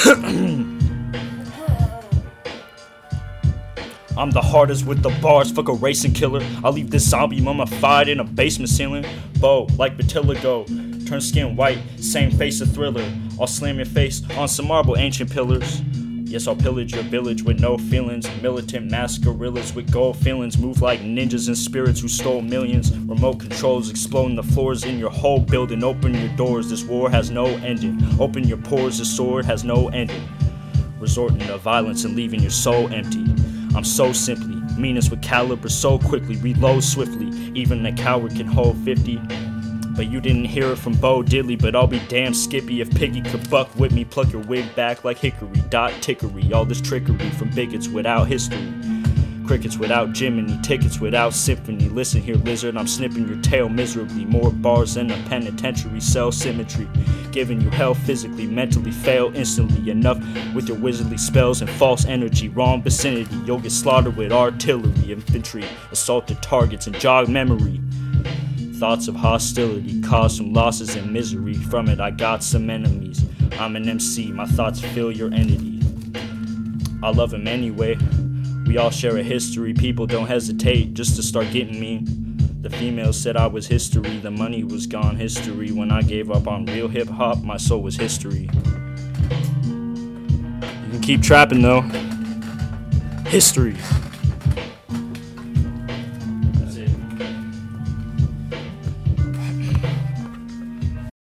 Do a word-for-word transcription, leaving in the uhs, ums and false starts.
I'm the hardest with the bars, fuck a racing killer. I'll leave this zombie mummified in a basement ceiling. Bow, like vitiligo, turn skin white, same face a thriller. I'll slam your face on some marble ancient pillars. Yes, I'll pillage your village with no feelings. Militant mass gorillas with gold feelings move like ninjas and spirits who stole millions. Remote controls exploding the floors in your whole building. Open your doors, this war has no ending. Open your pores, this sword has no ending. Resorting to violence and leaving your soul empty. I'm so simply, meanness with caliber so quickly, reload swiftly, even a coward can hold fifty. But you didn't hear it from Bo Diddley, but I'll be damn skippy if Piggy could buck with me, pluck your wig back like hickory, dot tickery, all this trickery from bigots without history. Crickets without Jiminy, tickets without symphony. Listen here, lizard, I'm snipping your tail miserably. More bars than a penitentiary cell symmetry. Giving you hell physically, mentally fail instantly. Enough with your wizardly spells and false energy. Wrong vicinity, you'll get slaughtered with artillery. Infantry, assaulted targets and jog memory. Thoughts of hostility cause some losses and misery. From it I got some enemies. I'm an M C, my thoughts fill your entity. I love him anyway. We all share a history, people don't hesitate just to start getting mean. The females said I was history, the money was gone history. When I gave up on real hip hop, my soul was history. You can keep trapping though. History.